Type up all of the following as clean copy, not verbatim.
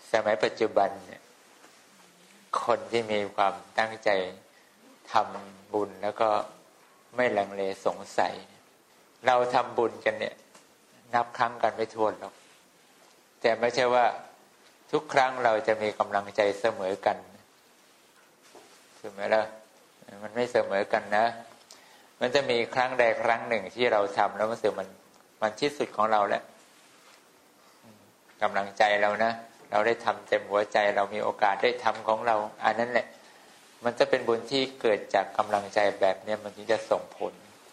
สมัยปัจจุบันเนี่ยคนที่มีความตั้งใจทำบุญแล้วก็ไม่ลังเลสงสัยเราทำบุญกันเนี่ยนับครั้งกันไม่ถ้วนหรอกแต่ไม่ใช่ว่าทุกครั้งเราจะมีกำลังใจเสมอกันถูกไหมล่ะมันไม่เสมอกันนะมันจะมีครั้งใดครั้งหนึ่งที่เราทำแล้วรู้สึกมันที่สุดของเราแล้วกำลังใจเรานะเราได้ทำเต็มหัวใจเรามีโอกาสได้ทำของเราอันนั้นแหละมันจะเป็นบุญที่เกิดจากกำลังใจแบบนี้มันถึงจะส่งผล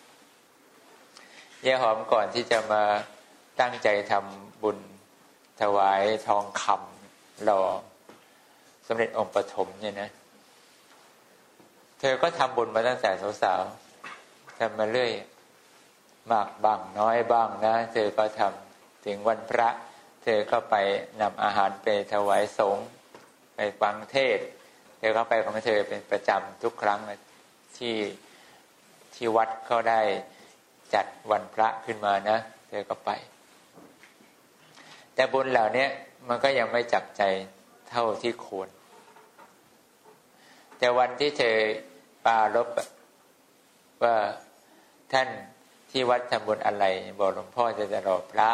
ยายหอมก่อนที่จะมาตั้งใจทำบุญถวายทองคำหล่อสมเด็จองค์ปฐมเนี่ยนะเธอก็ทำบุญมาตั้งแต่สาวๆทำมาเรื่อยมากบ้างน้อยบ้างนะเธอก็ทำถึงวันพระเธอก็ไปนำอาหารไปถวายสงฆ์ไปฟังเทศน์เธอก็ไปของเธอเป็นประจำทุกครั้งที่วัดเขาได้จัดวันพระขึ้นมานะเธอก็ไปแต่บุญเหล่านี้มันก็ยังไม่จับใจเท่าที่ควรแต่วันที่เธอปรารภว่าท่านที่วัดทำบุญอะไรบอกหลวงพ่อจะรอพระ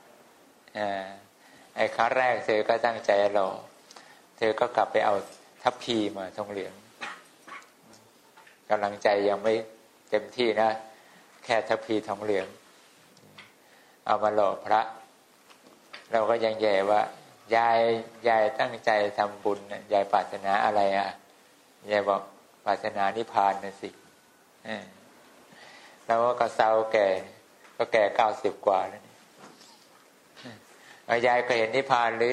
ไอ้ครั้งแรกเธอก็ตั้งใจรอเธอก็กลับไปเอาทัพพีมาทองเหลืองกำลังใจยังไม่เต็มที่นะแค่ทัพพีทองเหลืองเอามาหล่อพระเราก็ยังแย่ว่ายายตั้งใจทำบุญยายปรารถนาอะไรยายบอกปรารถนานิพพานน่ะสิเราก็กระเซาแก่90 กว่าแล้วยายก็เห็นนิพพานหรื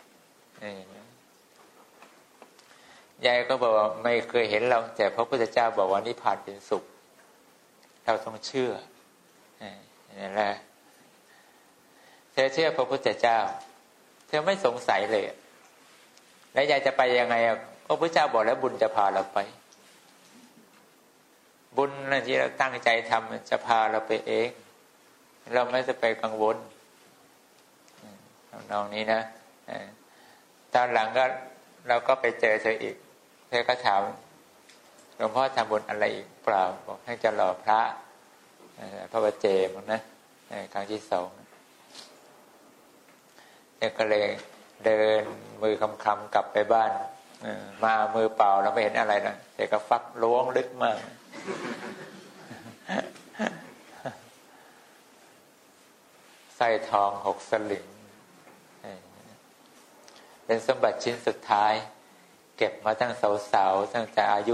อยายก็บอกว่าไม่เคยเห็นเราแต่พระพุทธเจ้าบอกว่านิพพานเป็นสุขเราต้องเชื่อนั่นแหละเธอเชื่อพระพุทธเจ้าเธอไม่สงสัยเลยแล้วยายจะไปยังไงพระพุทธเจ้าบอกแล้วบุญจะพาเราไปบุญที่เราตั้งใจทำจะพาเราไปเองเราไม่จะไปกังวลน้องนี้นะตอนหลังก็เราก็ไปเจอเธออีกเธอก็ถามหลวงพ่อทำบุญอะไรอีกเปล่าบอกให้จะหล่อพระพระบเจมั้งนะครั้งที่ 2เนี่ยก็เลยเดินมือคำๆกลับไปบ้านมามือเปล่าแล้วไม่เห็นอะไรนะแต่ก็ฟักล้วงลึกมากสร้อยทอง6 สลึงเป็นสมบัติชิ้นสุดท้ายเก็บมาตั้งสาวๆตั้งแต่อายุ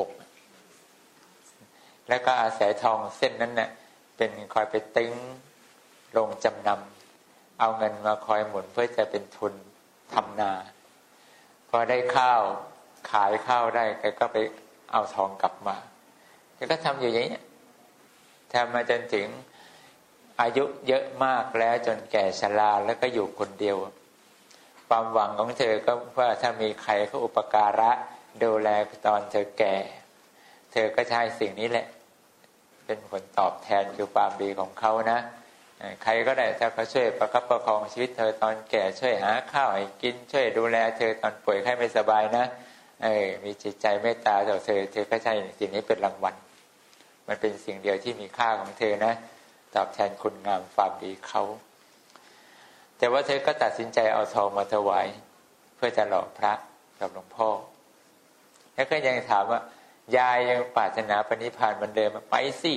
16แล้วก็อาศัยทองเส้นนั้นเนี่ยเป็นคอยไปตึงลงจำนำเอาเงินมาคอยหมุนเพื่อจะเป็นทุนทำนาพอได้ข้าวขายข้าวได้แกก็ไปเอาทองกลับมาแกก็ทำอยู่อย่างนี้ทำมาจนถึงอายุเยอะมากแล้วจนแก่ชราแล้วก็อยู่คนเดียวความหวังของเธอก็ว่าถ้ามีใครเขาอุปการะดูแลตอนเธอแก่เธอก็ใช้สิ่งนี้แหละเป็นผลตอบแทนคือความดีของเขานะใครก็ได้ถ้าเขาช่วยประคับประคองชีวิตเธอตอนแก่ช่วยหาข้าวให้กินช่วยดูแลเธอตอนป่วยไข้ไม่สบายนะมีจิตใจเมตตาต่อเธอก็ใช้สิ่งนี้เป็นรางวัลมันเป็นสิ่งเดียวที่มีค่าของเธอนะตอบแทนคุณงามความดีเขาแต่ว่าเธอก็ตัดสินใจเอาทองมาถวายเพื่อจะหล่อพระกับหลวงพ่อแล้วก็ยังถามว่ายายยังปรารถนาปณิพพานเหมือนเดิมไปสิ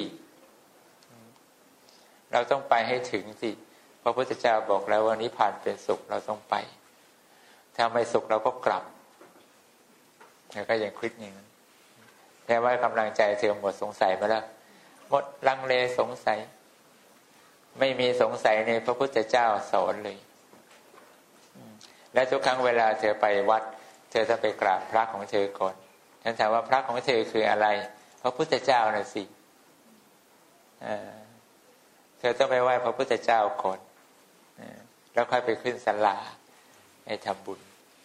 เราต้องไปให้ถึงสิพระพุทธเจ้าบอกแล้วว่านิพพานเป็นสุขเราต้องไปถ้าไม่สุขเราก็กลับแล้วก็ยังคิดอย่างนั้นแต่ว่ากำลังใจเธอหมดสงสัยมาแล้วหมดลังเลสงสัยไม่มีสงสัยในพระพุทธเจ้าสอนเลยและทุกครั้งเวลาเธอไปวัดเธอจะไปกราบพระของเธอก่อนฉันถามว่าพระของเธอคืออะไรพระพุทธเจ้าน่ะสิเธอต้องไปไหว้พระพุทธเจ้าก่อนแล้วค่อยไปขึ้นศาลาให้ทำบุญ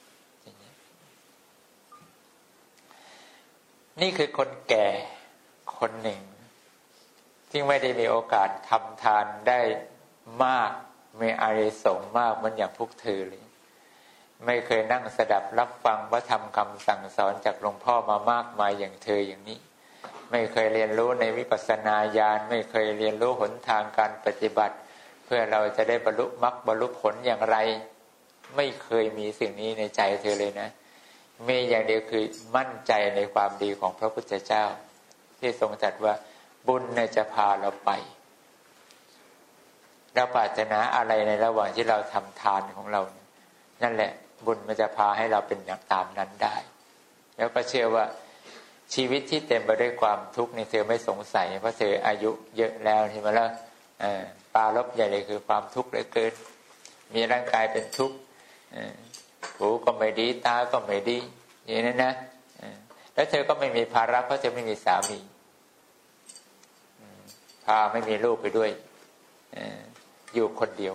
นี่คือคนแก่คนหนึ่งที่ไม่ได้มีโอกาสทำทานได้มากมีอานิสงส์มากเหมือนอย่างพวกเธอเลยไม่เคยนั่งสดับรับฟังพระธรรมคำสั่งสอนจากหลวงพ่อมามากมายอย่างเธออย่างนี้ไม่เคยเรียนรู้ในวิปัสสนาญาณไม่เคยเรียนรู้หนทางการปฏิบัติเพื่อเราจะได้บรรลุมรรคบรรลุผลอย่างไรไม่เคยมีสิ่งนี้ในใจเธอเลยนะมีอย่างเดียวคือมั่นใจในความดีของพระพุทธเจ้าที่ทรงตรัสว่าบุญจะพาเราไปเราปรารถนาอะไรในระหว่างที่เราทำทานของเรานั่นแหละบุญมันจะพาให้เราเป็นอย่างตามนั้นได้แล้วก็เชื่อว่าชีวิตที่เต็มไปด้วยความทุกข์นี่เธอไม่สงสัยเพราะเธออายุเยอะแล้วใช่ไหมล่ะปาลบใหญ่เลยคือความทุกข์เหลือเกินมีร่างกายเป็นทุกข์หูก็ไม่ดีตาก็ไม่ดีอย่างนั้นนะแล้วเธอก็ไม่มีภาระเพราะเธอไม่มีสามีพาไม่มีลูกไปด้วยอยู่คนเดียว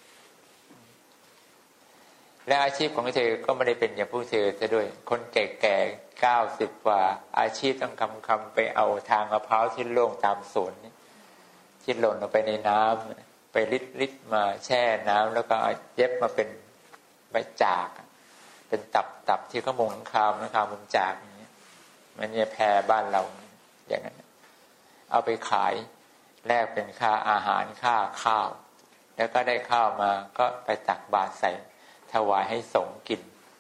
และอาชีพของเธอก็ไม่ได้เป็นอย่างผู้เธอซะด้วยคนแก่ๆ90 กว่าอาชีพต้องคำไปเอาทางมะพร้าวที่โล่งตามสวนที่หล่นลงไปในน้ำไปลิดมาแช่น้ำแล้วก็เย็บมาเป็นใบจากเป็นตับที่เขามุงหลังคามุงจากอย่างนี้มันเนี่ยแพรบ้านเราอย่างนั้นเอาไปขายแลกเป็นค่าอาหารค่าข้าวแล้วก็ได้ข้าวมาก็ไปตักบาตรใส่ถวายให้สงฆ์กิน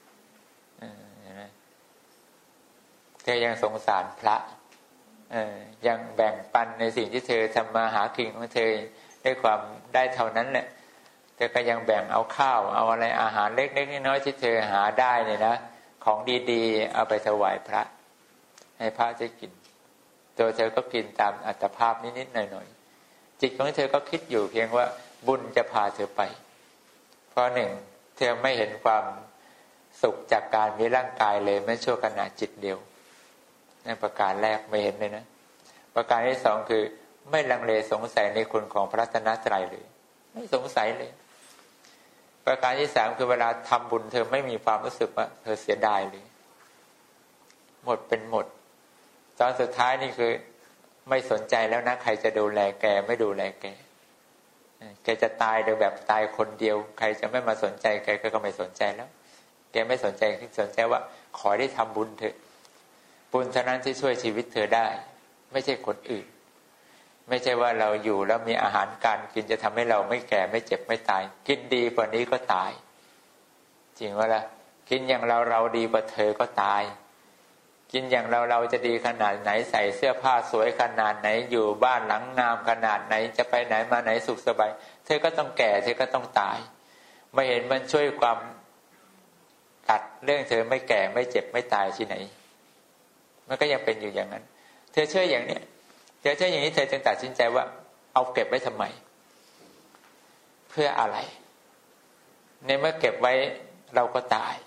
เธอยังสงสารพระยังแบ่งปันในสิ่งที่เธอทำมาหากินของเธอด้วยความได้เท่านั้นแหละเธอก็ยังแบ่งเอาข้าวเอาอะไรอาหารเล็กๆน้อยๆที่เธอหาได้เนี่ยนะของดีๆเอาไปถวายพระให้พระได้กินตัวเธอก็กินตามอัตภาพนิดๆหน่อยๆจิตของเธอก็คิดอยู่เพียงว่าบุญจะพาเธอไปเพราะหนึ่งเธอไม่เห็นความสุขจากการมีร่างกายเลยแม้ชั่วขณะจิตเดียวนั่นประการแรกไม่เห็นเลยนะประการที่สองคือไม่ลังเลสงสัยในคุณของพระรัตนตรัยเลยไม่สงสัยเลยประการที่สามคือเวลาทำบุญเธอไม่มีความรู้สึกว่าเธอเสียดายเลยหมดเป็นหมดตอนสุดท้ายนี่คือไม่สนใจแล้วนะใครจะดูแลแกไม่ดูแลแกจะตายโดยแบบตายคนเดียวใครจะไม่มาสนใจแกก็ไม่สนใจแล้วแกไม่สนใจสนใจว่าขอได้ทำบุญเถอะบุญเท่านั้นที่ช่วยชีวิตเธอได้ไม่ใช่คนอื่นไม่ใช่ว่าเราอยู่แล้วมีอาหารการกินจะทำให้เราไม่แก่ไม่เจ็บไม่ตายกินดีกว่านี้ก็ตายจริงว่าล่ะกินอย่างเราดีกว่าเธอก็ตายกินอย่างเราจะดีขนาดไหนใส่เสื้อผ้าสวยขนาดไหนอยู่บ้านหลังงามขนาดไหนจะไปไหนมาไหนสุขสบายเธอก็ต้องแก่เธอก็ต้องตายไม่เห็นมันช่วยความตัดเรื่องเธอไม่แก่ไม่เจ็บไม่ตายที่ไหนมันก็ยังเป็นอยู่อย่างนั้นเธอเชื่ออย่างนี้เธอเชื่ออย่างนี้เธอจึงตัดสินใจว่าเอาเก็บไว้ทำไมเพื่ออะไรในเมื่อเก็บไว้เราก็ตาย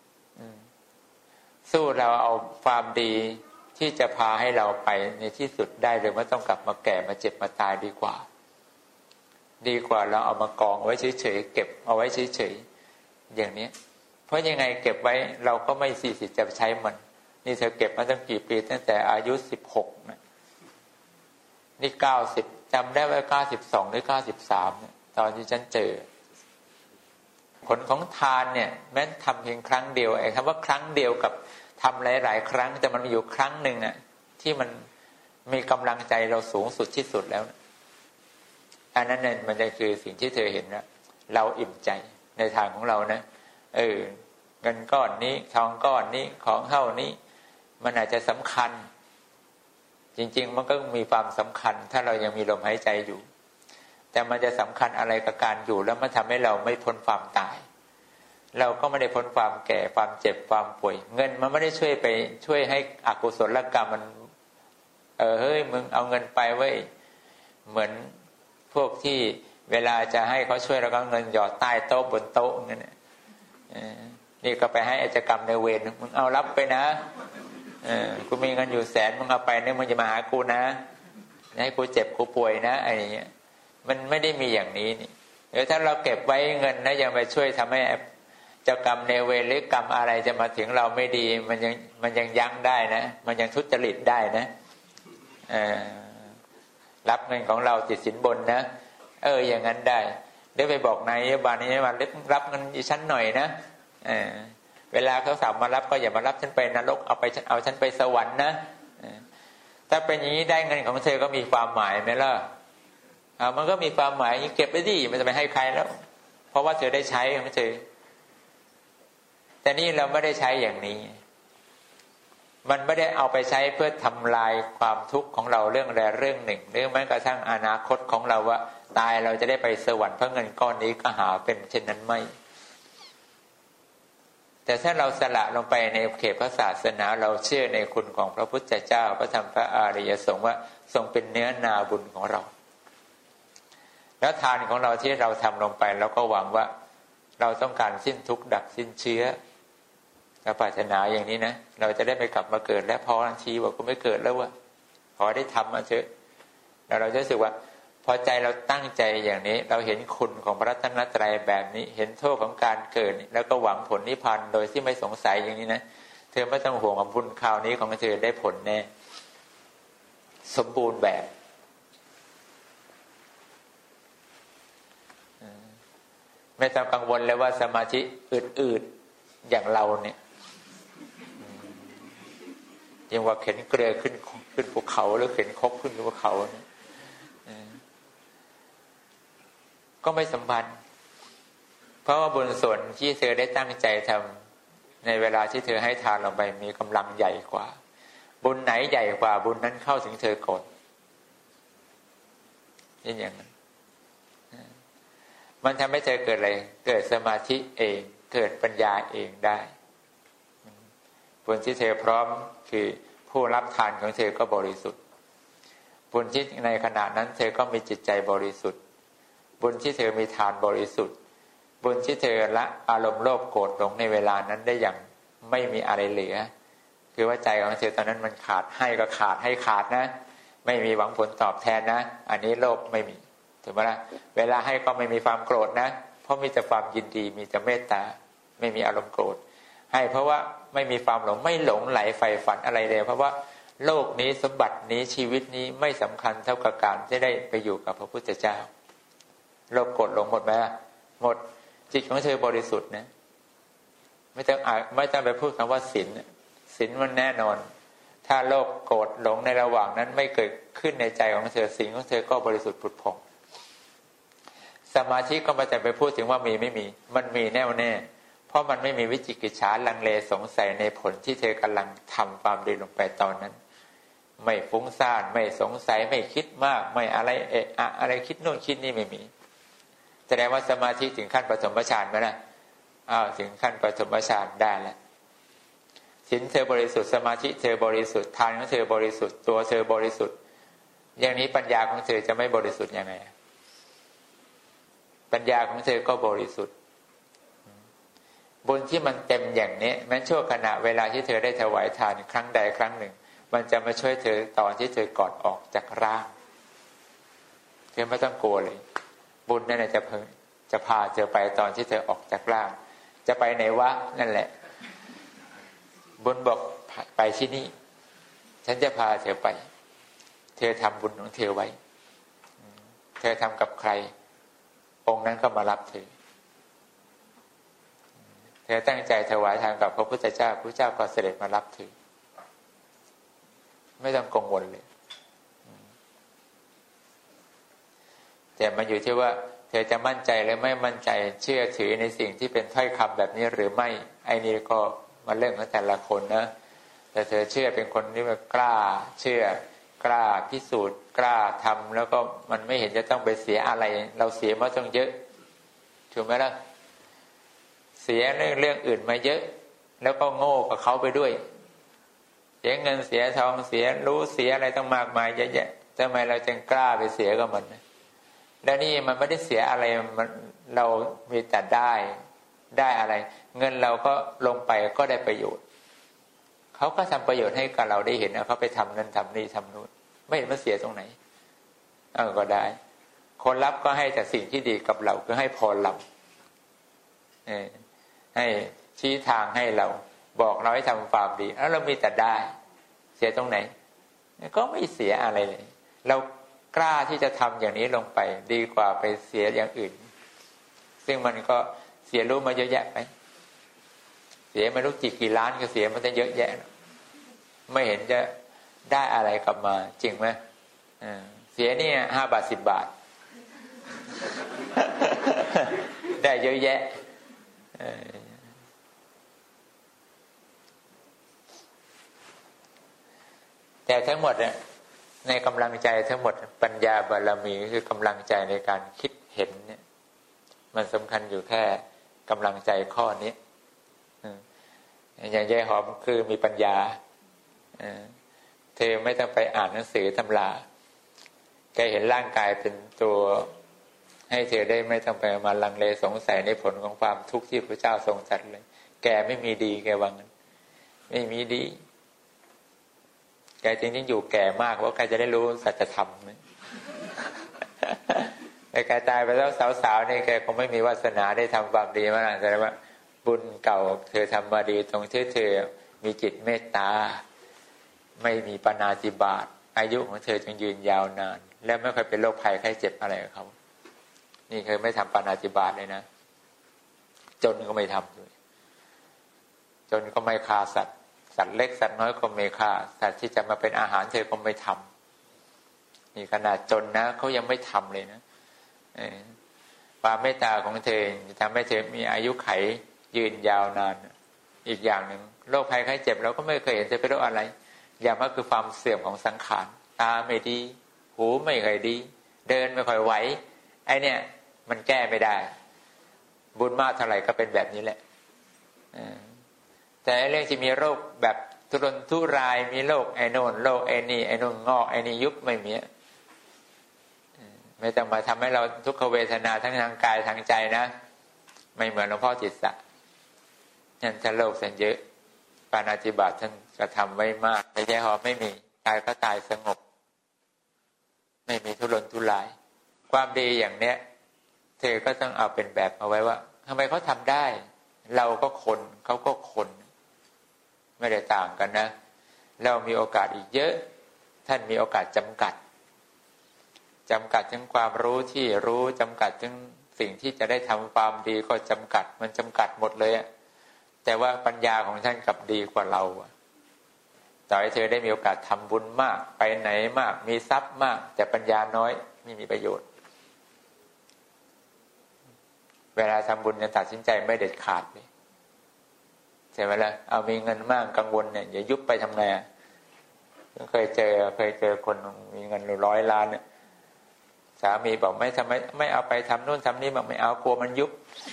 สู้เราเอาความดีที่จะพาให้เราไปในที่สุดได้หรือไม่ต้องกลับมาแก่มาเจ็บมาตายดีกว่าเราเอามากองไว้เฉยๆเก็บเอาไว้เฉยๆอย่างนี้เพราะยังไงเก็บไว้เราก็ไม่มีสิทธิ์จะใช้มันนี่เธอเก็บมาตั้งกี่ปีตั้งแต่อายุ16นะนี่90จำได้ว่า92หรือ93เนี่ยตอนที่ฉันเจอผลของทานเนี่ยแม้ทำเพียงครั้งเดียวไอ้คำว่าครั้งเดียวกับทำหลายๆครั้งแต่มันมีอยู่ครั้งหนึ่งอ่ะที่มันมีกำลังใจเราสูงสุดที่สุดแล้วอันนั้นเนี่ยมันจะคือสิ่งที่เธอเห็นนะเราอิ่มใจในทางของเรานะเงินก้อนนี้ทองก้อนนี้ของเท่านี้มันอาจจะสำคัญจริงๆมันก็มีความสำคัญถ้าเรายังมีลมหายใจอยู่แต่มันจะสำคัญอะไรกับการอยู่แล้วมันทำให้เราไม่พ้นความตายเราก็ไม่ได้พ้นความแก่ความเจ็บความป่วยเงินมันไม่ได้ช่วยให้อกุศลกรรมมันเฮ้ยมึงเอาเงินไปไว้เหมือนพวกที่เวลาจะให้เขาช่วยแล้วก็เงินหยอดใต้โต๊ะบนโต๊ะงั้นนี่ก็ไปให้อาชญากรรมในเวรมึงเอารับไปนะกูมีเงินอยู่100,000มึงเอาไปเนี่ยมึงจะมาหากูนะให้กูเจ็บกูป่วยนะอะไรอย่างเงี้ยมันไม่ได้มีอย่างนี้นี่ถ้าเราเก็บไว้เงินนะยังไปช่วยทำให้เจ้ากรรมในเวรหรือกรรมอะไรจะมาถึงเราไม่ดีมันยังยั้งได้นะมันยังทุจริตได้นะรับเงินของเราติดสินบนนะอย่างนั้นได้เดี๋ยวไปบอกนายบาลนี้มารับเงินอีชั้นหน่อยนะเวลาเขาสามมารับก็อย่ามารับฉันไปนรกเอาฉันไปสวรรค์นะถ้าเป็นอย่างนี้ได้เงินของเธอก็มีความหมายไหมล่ะมันก็มีความหมายเก็บไว้ดิมันจะไปให้ใครแล้วเพราะว่าเธอได้ใช้ของเธอแต่นี่เราไม่ได้ใช้อย่างนี้มันไม่ได้เอาไปใช้เพื่อทำลายความทุกข์ของเราเรื่องใดเรื่องหนึ่งหรือแม้กระทั่งอนาคตของเราว่าตายเราจะได้ไปสวรรค์เพราะเงินก้อนนี้ก็หาเป็นเช่นนั้นไม่แต่ถ้าเราสละลงไปในเขตพระศาสนาเราเชื่อในคุณของพระพุทธเจ้าพระธรรมพระอริยสงฆ์ว่าทรงเป็นเนื้อนาบุญของเราแล้วทานของเราที่เราทำลงไปเราก็หวังว่าเราต้องการสิ้นทุกข์ดับสิ้นเชื้อเราปรารถนาอย่างนี้นะเราจะได้ไปกลับมาเกิดและพอทันทีบอกก็ไม่เกิดแล้วว่าขอได้ทำมาเถอะแล้วเราจะรู้สึกว่าพอใจเราตั้งใจอย่างนี้เราเห็นคุณของพระรัตนตรัยแบบนี้เห็นโทษของการเกิดแล้วก็หวังผลนิพพานโดยที่ไม่สงสัยอย่างนี้นะเธอไม่ต้องห่วงว่าบุญคราวนี้ของเธอได้ผลแน่สมบูรณ์แบบไม่ต้องกังวลเลยว่าสมาธิอืดๆอย่างเราเนี่ยยังว่าเข็นเกลือขึ้นภูเขาหรือเข็นครกขึ้นภูเขาเนี่ยก็ไม่สัมพันธ์เพราะว่าบุญส่วนที่เธอได้ตั้งใจทำในเวลาที่เธอให้ทานลงไปมีกำลังใหญ่กว่าบุญไหนใหญ่กว่าบุญนั้นเข้าถึงเธอก่อนนี่อย่างนั้นมันทำให้เธอเกิดอะไรเกิดสมาธิเองเกิดปัญญาเองได้บุญที่เธอพร้อมคือผู้รับทานของเธอก็บริสุทธิ์บุญที่ในขณะนั้นเธอก็มีจิตใจบริสุทธิ์บุญที่เธอมีทานบริสุทธิ์บุญที่เธอละอารมณ์โลภโกรธหลงในเวลานั้นได้อย่างไม่มีอะไรเหลือคือว่าใจของเธอตอนนั้นมันขาดให้ก็ขาดให้ขาดนะไม่มีหวังผลตอบแทนนะอันนี้โลภไม่มีถูกไหมล่ะเวลาให้ก็ไม่มีความโกรธนะเพราะมีแต่ความยินดีมีแต่เมตตาไม่มีอารมณ์โกรธให้เพราะว่าไม่มีความหลงไม่หลงไหลใฝ่ฝันอะไรเลยเพราะว่าโลกนี้สมบัตินี้ชีวิตนี้ไม่สำคัญเท่ากับการที่ได้ไปอยู่กับพระพุทธเจ้าโลภโกรธหลงหมดไหมหมดจิตของเธอบริสุทธิ์นะไม่ต้องไปพูดคำว่าศีลมันแน่นอนถ้าโลภโกรธหลงในระหว่างนั้นไม่เกิดขึ้นในใจของเธอศีลของเธอก็บริสุทธิ์ผุดผ่องสมาธิก็ไม่ต้องไปพูดถึงว่ามีไม่มีมันมีแน่วแน่เพราะมันไม่มีวิจิกิจฉาลังเลสงสัยในผลที่เธอกำลังทำความดีลงไปตอนนั้นไม่ฟุ้งซ่านไม่สงสัยไม่คิดมากไม่อะไรอะไรคิดโน่นคิดนี่ไม่มีแสดงว่าสมาธิถึงขั้นปฐมฌานไหมนะถึงขั้นปฐมฌานได้แล้วศีลเธอบริสุทธิ์สมาธิเธอบริสุทธิ์ทานของเธอบริสุทธิ์ตัวเธอบริสุทธิ์อย่างนี้ปัญญาของเธอจะไม่บริสุทธิ์ยังไงปัญญาของเธอก็บริสุทธิ์บุญที่มันเต็มอย่างนี้แม้ชั่วขณะเวลาที่เธอได้ถวายทานครั้งใดครั้งหนึ่งมันจะมาช่วยเธอตอนที่เธอก่อนออกจากร่างเธอไม่ต้องกลัวเลยบุญนั่นแหละจะพาเธอไปตอนที่เธอออกจากร่างจะไปไหนวะนั่นแหละบุญบอกไปที่นี่ฉันจะพาเธอไปเธอทำบุญของเธอไว้เธอทำกับใครองค์นั้นก็มารับเธอตั้งใจถวายทานกับพระพุทธเจ้าพระเจ้าก็เสด็จมารับเธอไม่ต้องกังวลเลยแต่มันอยู่ที่ว่าเธอจะมั่นใจหรือไม่มั่นใจเชื่อถือในสิ่งที่เป็นถ้อยคำแบบนี้หรือไม่ไอ้นี่ก็มาเรื่องของแต่ละคนนะแต่เธอเชื่อเป็นคนที่มันกล้าเชื่อกล้าพิสูจน์กล้าทำแล้วก็มันไม่เห็นจะต้องไปเสียอะไรเราเสียมาต้องเยอะถูกไหมล่ะเสียเรื่องอื่นมาเยอะแล้วก็โง่กับเขาไปด้วยเสียเงินเสียทองเสียรู้เสียอะไรต้องมากมายเยอะแยะทำไมเราจึงกล้าไปเสียกับมันแล้วนี่มันไม่ได้เสียอะไรมันเรามีแต่ได้อะไรเงินเราก็ลงไปก็ได้ประโยชน์เขาก็ทำประโยชน์ให้กับเราได้เห็นนะเขาไปทำนั่นทำนี่ทำนู่นไม่เห็นมันเสียตรงไหนก็ได้คนรับก็ให้แต่สิ่งที่ดีกับเราคือให้พรเราให้ชี้ทางให้เราบอกเราให้ทำความดีแล้วเรามีแต่ได้เสียตรงไหนก็ไม่เสียอะไรเลยเรากล้าที่จะทำอย่างนี้ลงไปดีกว่าไปเสียอย่างอื่นซึ่งมันก็เสียรู้มาเยอะแยะไปสียไม่รู้กี่ล้านก็เสียมันจะเยอะแยะไม่เห็นจะได้อะไรกลับมาจริงไหมเสียนี่5 บาท 10 บาท ได้เยอะแยะแต่ทั้งหมดเนี่ยในกำลังใจทั้งหมดปัญญาบารมีคือกำลังใจในการคิดเห็นเนี่ยมันสำคัญอยู่แค่กำลังใจข้อนี้อย่างยายหอมคือมีปัญญาเธอไม่ต้องไปอ่านหนังสือตำราแกเห็นร่างกายเป็นตัวให้เธอได้ไม่ต้องไปมาลังเลสงสัยในผลของความทุกข์ที่พระเจ้าทรงจัดเลยแกไม่มีดีแกว่างั้นไม่มีดีแกจริงๆอยู่แก่มากเพราะแกจะได้รู้สัจธรรมไหมแต่แกตายไปแล้วสาวๆนี่แกคงไม่มีวาสนาได้ทำความดีมากแสดงว่าบุญเก่าเธอทำมาดีตรงที่เธอมีจิตเมตตาไม่มีปาณาติบาตอายุของเธอจึงยืนยาวนานและไม่เคยเป็นโรคภัยไข้เจ็บอะไรกับเขานี่เคยไม่ทำปาณาติบาตเลยนะจนก็ไม่ทำด้วยจนก็ไม่ฆ่าสัตว์เล็กสัตว์น้อยก็ไม่ฆ่าสัตว์ที่จะมาเป็นอาหารเธอก็ไม่ทำนี่ขนาดจนนะเขายังไม่ทำเลยนะความเมตตาของเธอทำให้เธอมีอายุไขยืนยาวนานอีกอย่างหนึ่งโรคภัยไข้เจ็บเราก็ไม่เคยเห็นจะเป็นโรคอะไรอย่างมากคือความเสื่อมของสังขารตาไม่ดีหูไม่ค่อยดีเดินไม่ค่อยไหวไอเนี่ยมันแก้ไม่ได้บุญมากเท่าไหร่ก็เป็นแบบนี้แหละแต่เรื่องที่มีโรคแบบทุรนทุรายมีโรคไอโน่นโรคไอนี่ไอโน่นงอกไอนี่ยุบไม่มีไม่ต้องมาทำให้เราทุกขเวทนาทั้งทางกายทางใจนะไม่เหมือนหลวงพ่อจิตสะนั่นท่านโลกเส้นเยอะปาณาติบาตท่านกระทำไว้มากแต่ยายหอมไม่มีตายก็ตายสงบไม่มีทุรนทุรายความดีอย่างเนี้ยเธอก็ต้องเอาเป็นแบบเอาไว้ว่าทำไมเขาทำได้เราก็คนเขาก็คนไม่ได้ต่างกันนะเรามีโอกาสอีกเยอะท่านมีโอกาสจำกัดถึงความรู้ที่รู้จำกัดถึงสิ่งที่จะได้ทำความดีก็จำกัดมันจำกัดหมดเลยอะแต่ว่าปัญญาของท่านกลับดีกว่าเราต่อให้เธอได้มีโอกาสทำบุญมากไปไหนมากมีทรัพย์มากแต่ปัญญาน้อยไม่มีประโยชน์เวลาทำบุญจะตัดสินใจไม่เด็ดขาดเลยใช่ไหมล่ะเอามีเงินมากกังวลเนี่ยอย่ายุบไปทำไงเคยเจอคนมีเงิน100 ล้านเนี่ยสามีบอกไม่เอาไปทำนู่นทำนี่บอกไม่เอากลัวมันยุบ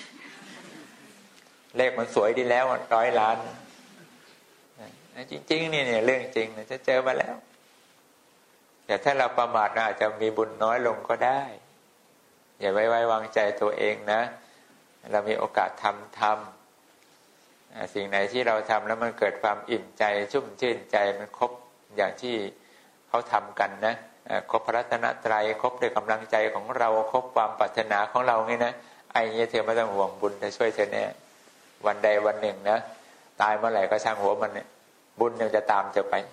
เลขมันสวยดีแล้ว100 ล้านจริงๆนี่เรื่องจริงจะเจอมาแล้วแต่ถ้าเราประมาทอาจจะมีบุญน้อยลงก็ได้อย่าไว้วางใจตัวเองนะเรามีโอกาสทำสิ่งไหนที่เราทำแล้วมันเกิดความอิ่มใจชุ่มชื่นใจมันครบอย่างที่เขาทำกันนะครบพระรัตนตรัยครบด้วยกำลังใจของเราครบความปรารถนาของเราไงนะไอ้เงี้ยเธอไม่ต้องห่วงบุญจะช่วยเธอแน่วันใดวันหนึ่งนะตายเมื่อไหร่ก็ช่างหัวมันเนี่ยบุญเนี่ยจะตามเธอไป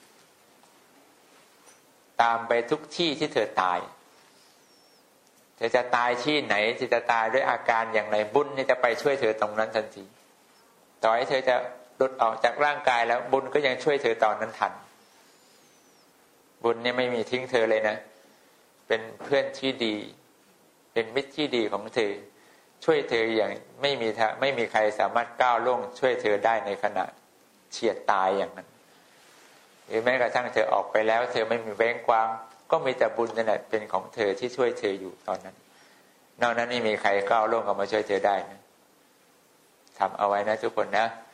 ทุกที่ที่เธอตายเธอจะตายที่ไหนจะตายด้วยอาการอย่างไรบุญเนี่ยจะไปช่วยเธอตรงนั้นทันทีต่อให้เธอจะหลุดออกจากร่างกายแล้วบุญก็ยังช่วยเธอตอนนั้นทันบุญเนี่ยไม่มีทิ้งเธอเลยนะเป็นเพื่อนที่ดีเป็นมิตรที่ดีของเธอช่วยเธออย่างไม่มีใครสามารถก้าวล่วงช่วยเธอได้ในขณะเฉียดตายอย่างนั้นหรือแม้กระทั่งเธอออกไปแล้วเธอไม่มีแวงความก็มีแต่บุญนั่นแหละเป็นของเธอที่ช่วยเธออยู่ตอนนั้นนอกนั้นไม่มีใครก้าวล่วงเข้ามาช่วยเธอได้นะทำเอาไว้นะทุกคนนะ